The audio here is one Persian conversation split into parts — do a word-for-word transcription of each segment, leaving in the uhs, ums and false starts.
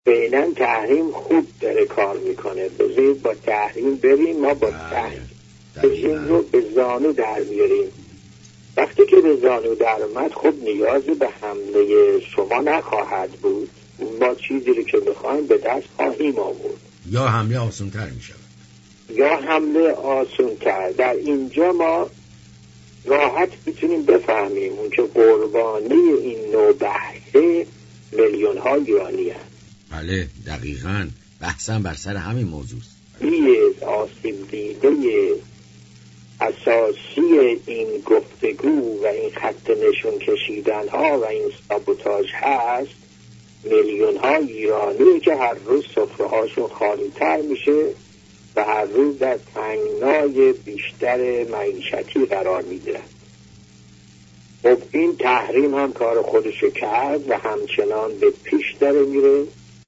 فعلا تحریم خوب داره کار میکنه. بذارید با تحریم بریم، ما با تحریم رو به زانو در میاریم. وقتی که به زانو در اومد خب نیازی به حمله شما نخواهد بود، ما چیزی رو که میخوایم به دست خواهیم آورد. یا حمله آسان تر میشه یا حمله آسان تر. در اینجا ما راحت میتونیم بفهمیم اون که قربانی این نوع بحثه میلیون ها ایرانی هست. بله دقیقاً بحثم بر سر همین موضوع است. این آسیب دیده اساسی این گفتگو و این خط نشون کشیدن ها و این سابوتاژ هست میلیون ها ایرانی که هر روز سفره هاشون خالی تر میشه و هر روز در تنگنای بیشتر معیشتی قرار میگیرن. خب این تحریم هم کار خودشو کرد و همچنان به پیش داره میره.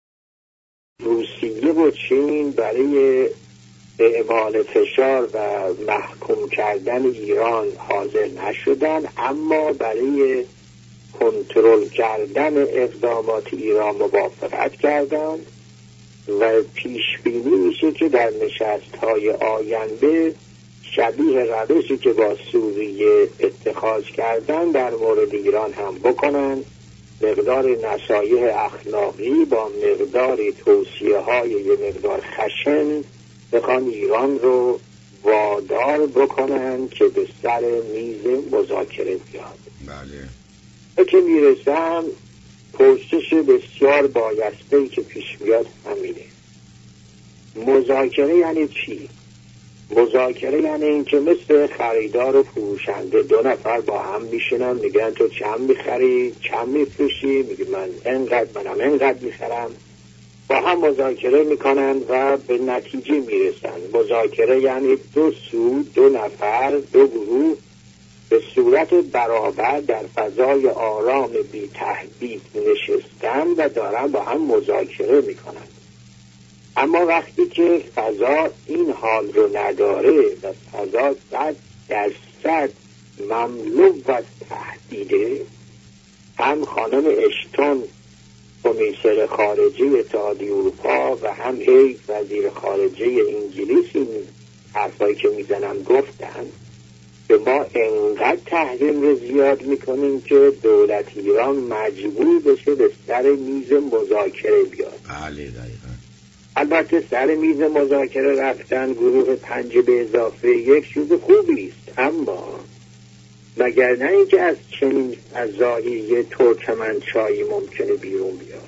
روسیه و چین برای اعمال فشار و محکوم کردن ایران حاضر نشدن، اما برای کنترل کردن اقدامات ایران موافقت کردند و پیش بینی میشه که در نشست‌های آینده شبیه روشی که با سوریه اتخاذ کردن در مورد ایران هم بکنن. مقدار نصایح اخلاقی با مقدار توصیه های یه مقدار خشن بخوان ایران رو وادار بکنن که به سر میز مذاکره بیاد. بله. که میرسم پرسش بسیار بایسته‌ای که پیش میاد همینه. مذاکره یعنی چی؟ مذاکره یعنی این که مثل خریدار و فروشنده دو نفر با هم میشنن، میگن تو چند میخری چند میفروشی، میگه من انقدر منم انقدر میخرم، با هم مذاکره میکنن و به نتیجه میرسن. مذاکره یعنی دو سو، دو نفر، دو گروه به صورت برابر در فضای آرام بی تهدید نشستن و دارن با هم مذاکره میکنن. اما وقتی که فضا این حال رو نداره و فضا صد درصد مملو از تهدیده، هم خانم اشتون کمیسر خارجه اتحادیه اروپا و هم هیئت وزیر خارجه انگلیس این حرفایی که میزنن گفتن که ما انقدر تحریم رو زیاد میکنیم که دولت ایران مجبور بشه به سر میز مذاکره بیاد. بله دقیقاً. البته سر میز مذاکره رفتن گروه پنج به اضافه یک چیز خوبی است، اما مگر نه اینکه از چنین فضایی یه ترکمنچایی ممکنه بیرون بیاد.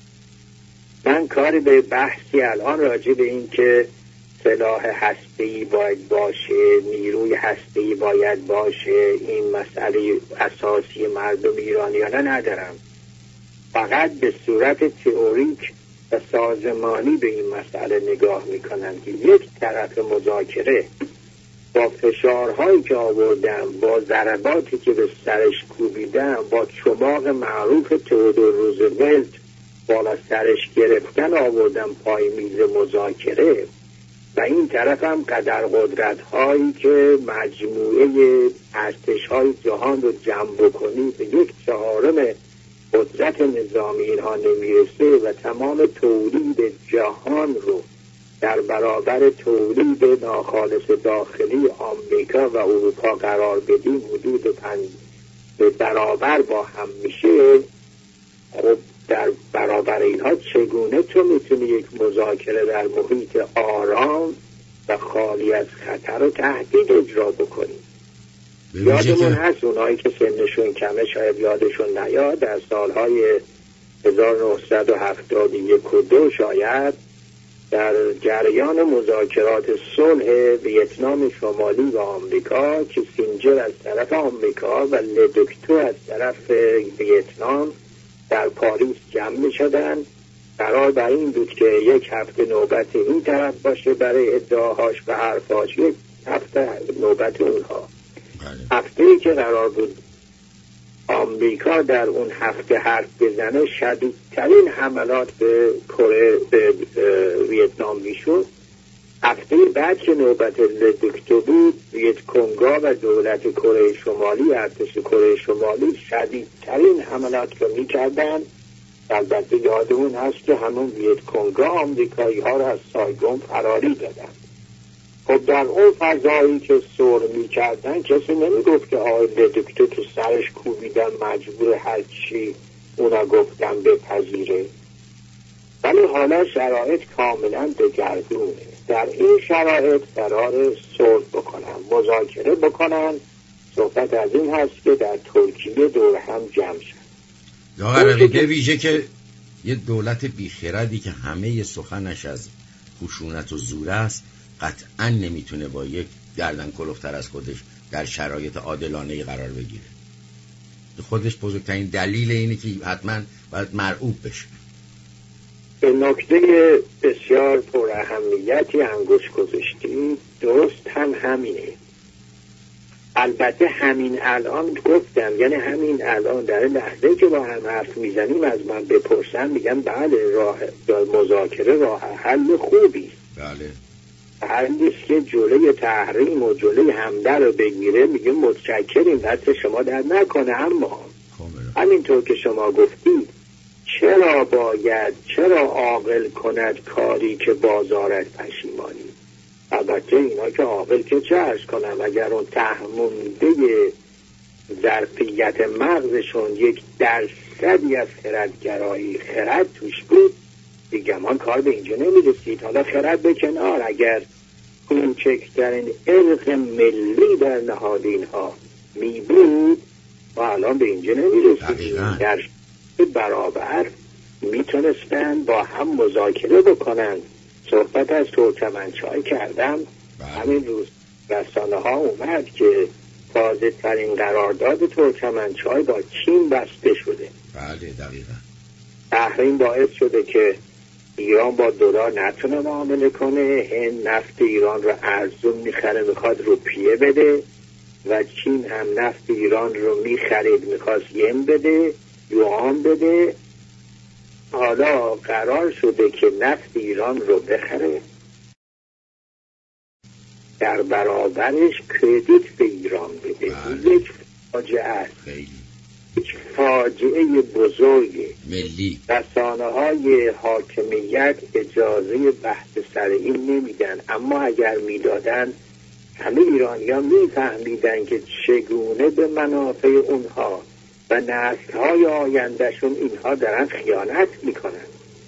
من کاری به بحثی الان راجع به این که سلاح هسته‌ای باید باشه، نیروی هسته‌ای باید باشه، این مسئله اساسی مردم ایرانیانه ندارم. فقط به صورت تئوریک و سازمانی به این مسئله نگاه میکنن که یک طرف مذاکره با فشارهایی که آوردن، با ضرباتی که به سرش کوبیدن، با چماق معروف تئودور روزولت بالا سرش گرفتن آوردن پای میز مذاکره، و این طرف هم قدر قدرت هایی که مجموعه ارتش های جهان رو جمع بکنی به یک چهارم قدرت نظامی اینها نمیرسه و تمام تولید جهان رو در برابر تولید ناخالص داخلی آمریکا و اروپا قرار بدیم حدود پنج به برابر با هم میشه. خب در برابر اینها چگونه تو میتونی یک مذاکره در محیط آرام و خالی از خطر و تهدید اجرا بکنی؟ یادمون هست اونایی که سنشون کمه شاید یادشون نیاد، در سالهای هزار و نهصد و هفتاد و یک و دو شاید در جریان مذاکرات صلح ویتنام شمالی و آمریکا، کیسینجر از طرف آمریکا و لدوکتو از طرف ویتنام در پاریس جمع می شدن. قرار بر این بود که یک هفته نوبت این طرف باشه برای ادعاهاش و حرفاش، یک هفته نوبت اونها. هفته‌ای که قرار بود آمریکا در اون هفته حرف بزنه، شدیدترین حملات به کره به ویتنام میشد. هفته بعد که نوبت لدوکتو بود، ویت کنگا و دولت کره شمالی، ارتش کره شمالی شدیدترین حملات رو میکردن البته یادمون هست که همون ویت کنگا آمریکایی ها رو از سایگون فراری دادن. خب در اون فضایی که سر می کردن کسی نمی گفت که آقای دکتر تو سرش کوبیدن مجبور هر چی اونا گفتن بپذیره. ولی حالا شرایط کاملا دگرگونه. در این شرایط قرار صلح بکنن، مذاکره بکنن. صحبت از این هست که در ترکیه دور هم جمع شد. یا قراره به ویژه که یه دولت بیخردی که همه سخنش از خشونت و زور است قطعا نمیتونه با یک گردن کلفتر از خودش در شرایط عادلانه قرار بگیره. خودش بزرگترین دلیل اینه که حتما باید مرعوب بشه. به نکته بسیار پر اهمیتی انگوش گذاشتی. درست هم همینه. البته همین الان گفتم، یعنی همین الان در لحظه که با هم حرف میزنیم از من بپرسن میگم بله راه مذاکره راه حل خوبی است. بله. حلیست که جلوی تحریم و جلوی حمله رو بگیره میگه متشکریم دست شما در نکنه. اما همینطور که شما گفتید چرا باید چرا عاقل کند کاری که بازارت پشیمانی؟ البته اینا که عاقل که چه عرض کنم، اگر اون تحمونده ظرفیت مغزشون یک درصدی از خردگرایی خرد توش بود دیگمان کار به اینجا نمیرسید. حالا خرد به کنار، اگر کوچکترین ارق ملی در نهادین ها می بود و الان به اینجا نمیرسید. در برابر میتونستن با هم مذاکره بکنن. صحبت از ترکمنچای کردم. بله. همین روز رسانه ها اومد که تازه ترین قرارداد ترکمنچای با چین بسته شده. بله دقیقا. تحریم باعث شده که ایران با دلار نتونه معامله کنه. هند نفت ایران رو ارزون میخره میخواد روپیه بده و چین هم نفت ایران رو میخرید میخواست ین بده، یوان بده. حالا قرار شده که نفت ایران رو بخره، در برابرش کردیت به ایران بده. بله. یک فاجعه است، خیلی یک فاجعه بزرگه. ملی. رسانه های حاکمیت اجازه بحث سر این نمیدن، اما اگر میدادن همه ایرانی ها میفهمیدن که چگونه به منافع اونها و نسل‌های آیندهشون اینها دارن خیانت میکنن.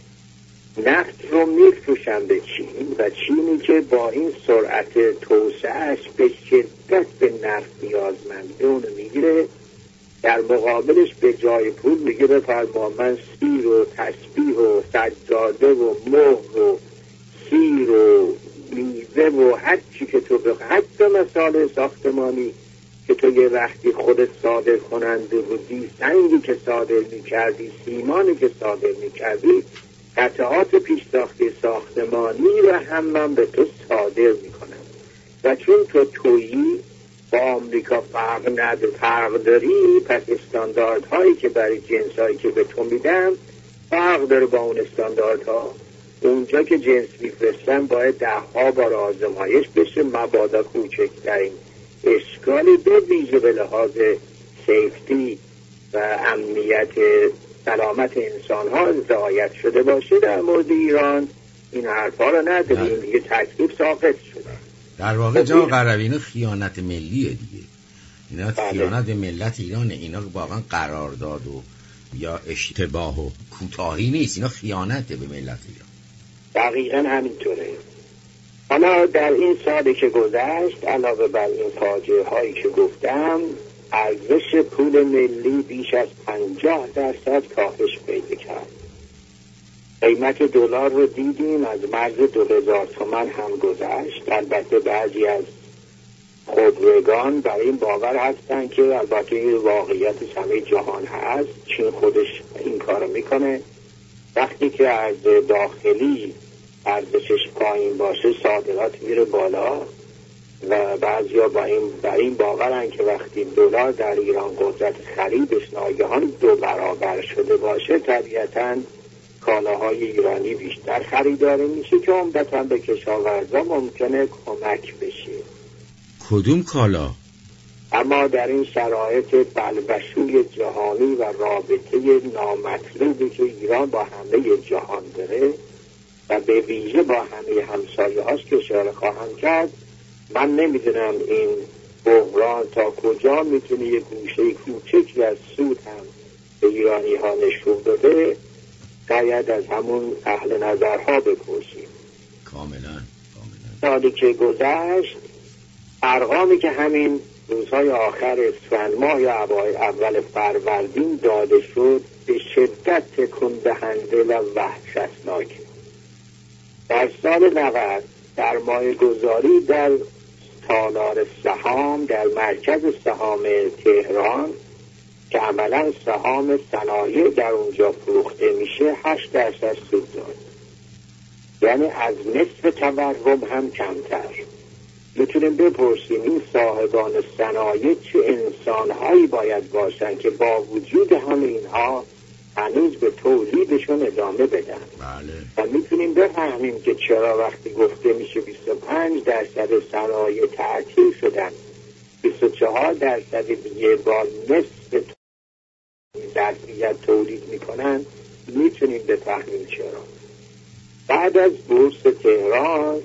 نفت رو میفروشن به چین و چینی که با این سرعت توسعهش به شدت به نفت نیازمنده اونو میگیره، در مقابلش به جای پول میگه بفرما من سیر و تسبیح و سجاده و مهر و سیر و میوه و هر چی که تو بخواه، حتی مسائل ساختمانی که تو یه وقتی خودت صادر کننده بودی، سنگی که صادر میکردی، سیمانی که صادر میکردی، قطعات پیش ساخته ساختمانی و هم من به تو صادر میکنم. و چون تو تویی با آمریکا فرق نداره، فرق داری، پس استانداردهایی که برای جنسایی که به تو میدم فرق داره با اون استانداردها. اونجا که جنس میفرستن باید ده ها بار آزمایش بشه، مبادا کوچکترین اشکالی به ویژه به لحاظ سیفتی و امنیت سلامت انسان ها رعایت شده باشه. در مورد ایران این حرفا رو نداریم دیگه، تکلیف ساقط شده. در واقع جا قروی اینا خیانت ملیه دیگه. اینا بله. خیانت ملت ایرانه. اینا واقعا قرارداد و یا اشتباه و کوتاهی نیست، اینا خیانته به ملت ایران. دقیقاً همینطوره. حالا در این سالی که گذشت علاوه بر این فاجعه هایی که گفتم، ارزش پول ملی بیش از پنجاه درصد کاهش پیدا کرد. قیمت دلار رو دیدیم از مرز دو هزار تومان هم گذشت. البته بعضی از خودروگان برای این باور هستن که البته این واقعیت همه جهان هست، چین خودش این کارو میکنه، وقتی که از داخلی ارزشش پایین باشه صادرات میره بالا و بعضیا با این با این باورن که وقتی دلار در ایران قدرت خریدش ناگهان دو برابر شده باشه طبیعتاً کالاهای ایرانی بیشتر خریداری میشه که عمدتاً به کشاورزا ممکنه کمک بشه. کدوم کالا؟ اما در این شرایط بلبشوی جهانی و رابطه نامطلوبی که ایران با همه جهان داره و به ویژه با همه همسایه هاش که اشاره خواهم کرد، من نمیدونم این بحران تا کجا میتونه یه گوشه کوچکی از سود هم به ایرانی ها نشون بده. باید از همون اهل نظرها بپرسیم. کاملا کاملا. سالی که گذشت، ارقامی که همین روزهای آخر اسفند ماه یا اول فروردین داده شد به شدت تکون دهنده و وحشتناک. در سال نود سرمایه گذاری در تالار سهام در مرکز سهام تهران که عملا سهام صنایع در اونجا فروخته میشه هشت درصد سود داد، یعنی از نصف تورم هم کمتر. میتونیم بپرسیم این صاحبان صنایع چه انسانهایی باید باشن که با وجود همه اینها هنوز به تولیدشون ادامه بدن. بله. و میتونیم بفهمیم که چرا وقتی گفته میشه بیست و پنج درصد صنایع تعطیل شدن، بیست و چهار درصد دیگه با نصف ظرفیت تولید میکنن، میتونیم بفهمیم چرا. بعد از بورس تهران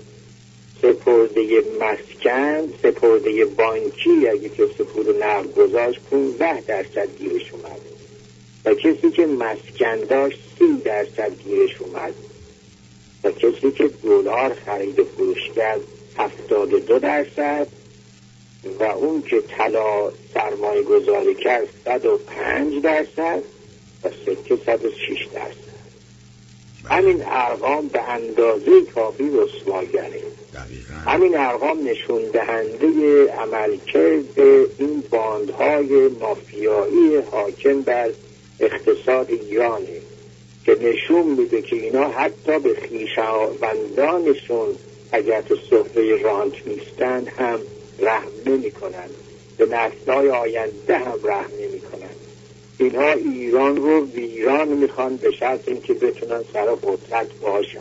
سپرده مسکن، سپرده بانکی اگه کسی پول نقد گذاشت پانزده درصد گیرش اومد و کسی که مسکن داشت سی درصد گیرش اومد و کسی که دلار خرید و فروش کرد هفتاد و دو درصد و اون که طلا سرمایه گذاری کرد صد و پنج درصد و سکه صد و شش درصد. همین ارقام به اندازه کافی رسواگره. همین ارقام نشون دهنده عملکرد این باندهای مافیایی حاکم بر اقتصاد ایرانه که نشون میده که اینا حتی به خویشاوندانشون اگر تو سفره رانت نیستن هم رحم نمی کنن، به نسل‌های آینده هم رحم نمی کنن. اینها ایران رو ویران میخوان به شرط اینکه بتونن سر قدرت باشن.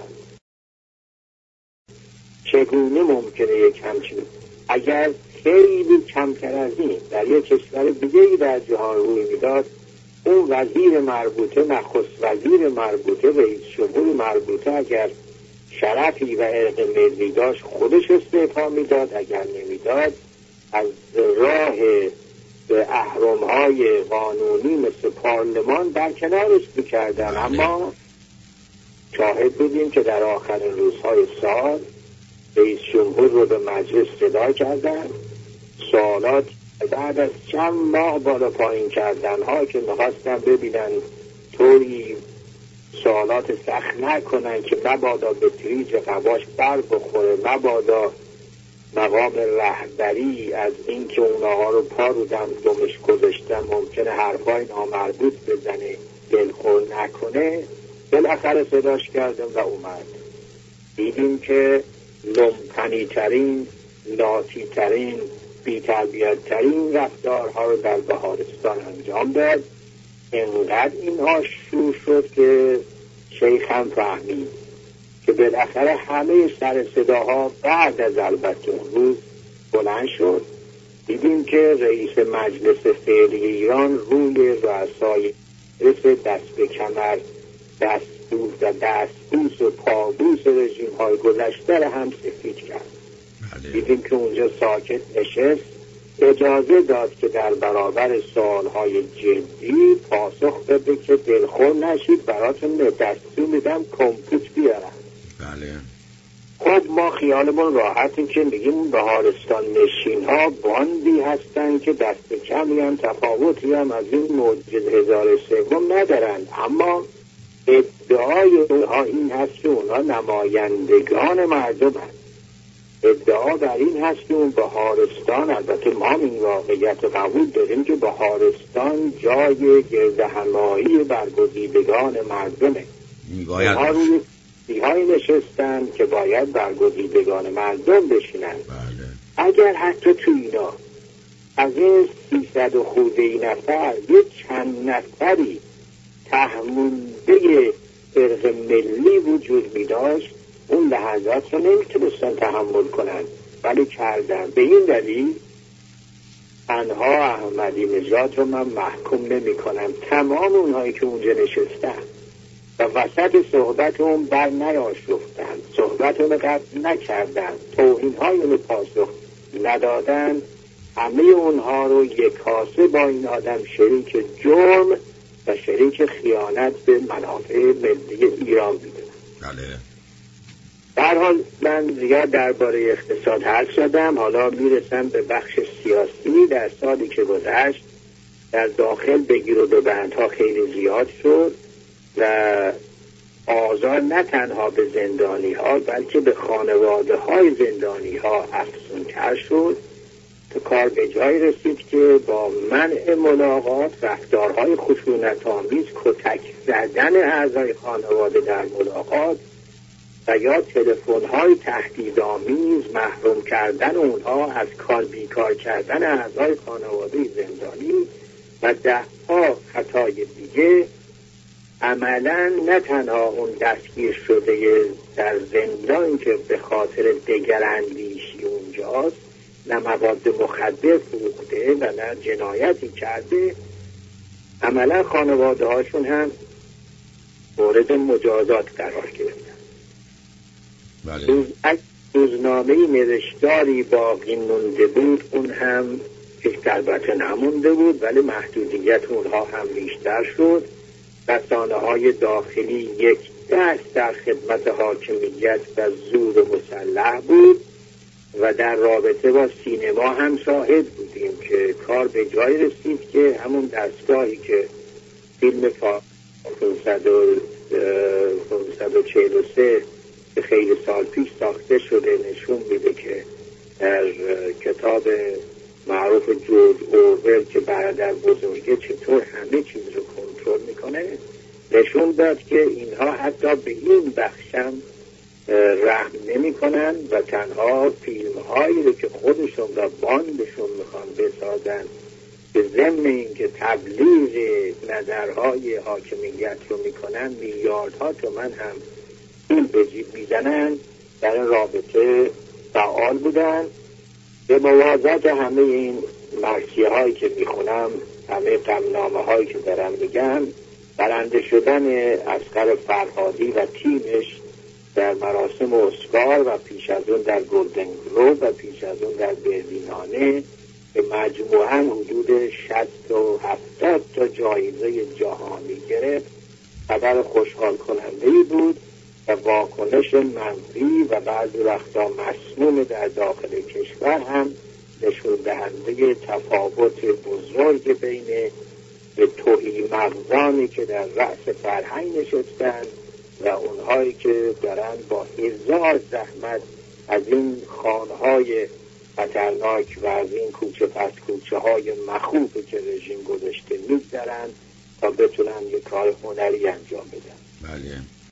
چگونه ممکنه یک همچین اگر خیلی کمتر از این در یک کشور دیگه‌ای در جهان روی میداد، اون وزیر مربوطه، نخست وزیر مربوطه، رئیس جمهور مربوطه اگر شرفی و عرق ملی داشت خودش استعفا میداد، اگر نمیداد از راه به اهرم‌های قانونی مثل پارلمان برکنارش میکردن. اما شاهد بودیم که در آخرین روزهای سال رئیس جمهور رو به مجلس صدا کردن، سوالات بعد از چند ماه بالا پایین کردن ها که میخواستن ببینن طوری سوالات سخت نکنن که مبادا به تریج قواش بر بخوره، مبادا مقام رهبری از این که اونها رو پا رو دمش گذاشتن ممکنه حرفای نامربوط بزنه دلخور نکنه. بالاخره صداش کردم و اومد. دیدیم که لومپنی ترین، لاتی ترین، بی تربیت ترین رفتارها رو در بهارستان انجام داد. اینقدر اینها شور شد که شیخ هم فهمید که بالاخره همه سر صداها بعد از البته اون روز بلند شد. دیدیم که رئیس مجلس فعلی ایران روی رؤسای دست به کمر، دستبوس و دستبوس و پابوس رژیم های گذشته هم سفید کرد. دیدیم که اونجا ساکت نشست، اجازه داد که در برابر سوالهای جدی پاسخ بده که دلخور نشید، براتون دستور میدم کمپیوتر بیارن. بله. خب ما خیالمون راحتیم که میگیم بهارستان نشین ها باندی هستن که دست کمی هم تفاوتی هم از این موجز هزار سوم ندارن، اما ادعای اونها این هست که اونها نمایندگان مردم هست. ادعا بر این هست که اون بهارستان، البته ما این واقعیت قبول داریم که بهارستان جای گرد همایی برگزیدگان مردمه. اونها روی سیهای نشستن که باید برگزیدگان مردم بشینن. بله. اگر حتی تو اینا از این سیصد و خورده نفر یک چند نفری تحمونده ارق ملی وجود می داشت، اون لحظات رو نمیتونستن تحمل کنن، ولی کردن. به این دلیل تنها احمدی نژاد رو من محکوم نمی کنم، تمام اونهایی که اونجا نشستن و وسط صحبت اون بر نیاشفتن، صحبت اون قطع نکردن، توهین های اون پاسخ ندادن، همه اونها رو یک کاسه با این آدم شریک جرم و شریک خیانت به منافع ملی ایران میدونن. بله. در حال من زیاد درباره اقتصاد حرف زدم، حالا میرسم به بخش سیاسی. در سالی که گذشت در داخل بگیر و ببندها خیلی زیاد شد و آزار نه تنها به زندانی ها بلکه به خانواده های زندانی ها افزونتر شد تا کار به جای رسید که با منع ملاقات، رفتارهای خشونت آمیز، کتک زدن اعضای خانواده در ملاقات و یا تلفن‌های تهدیدآمیز، محروم کردن اونها از کار بیکار کردن اعضای خانواده زندانی و ده‌ها خطای دیگه، عملاً نه تنها اون دستگیر شده در زندان که به خاطر دگراندیشی اونجاست، نه مواد مخدر فروخته و نه جنایتی کرده، عملاً خانواده هاشون هم مورد مجازات قرار گرفتن. بله. از روزنامه نوشتاری باقی مونده بود، اون هم هیچ البته نمونده بود ولی محدودیت اونها هم بیشتر شد. رسانه های داخلی یک دست در خدمت حاکمیت و زور مسلح بود و در رابطه با سینما هم شاهد بودیم که کار به جای رسید که همون دستگاهی که فیلم پانصد و چهل و سه که خیلی سال پیش ساخته شده نشون میده که در کتاب معروف جورج اورول که برادر بزرگه چطور همه چیز رو کنترل میکنه، نشون داد که اینها حتی به این بخشم رحم نمی کنن و تنها فیلم هایی رو که خودشون و باندشون میخوان بسازن به ضمن این که تبلیغ نظرهای حاکمیت رو میکنن، میلیاردها تومن هم پول به جیب میزنن، در این رابطه فعال بودن. به موازات همه این مرثیه هایی که میخونم، همه غمنامه هایی که دارم میگم، برنده شدن اصغر فرهادی و تیمش در مراسم اسکار و پیش از اون در گلدن گلوب و پیش از اون در برلینانه به مجموعاً حدود شصت و هفتاد تا جایزه جهانی گرفت، خبر خوشحال کننده‌ای بود و واکنش منفی و بعضی وقتا مسموم در داخل کشور هم نشون دهنده تفاوت بزرگ بین توهی مغزانی که در رأس فرهنگ نشستن و اونهایی که دارن با هزار زحمت از این خانهای خطرناک و از این کوچه پس کوچه های مخوفی که رژیم گذاشته میگذرن تا بتونن یک کار هنری انجام بدن. بله.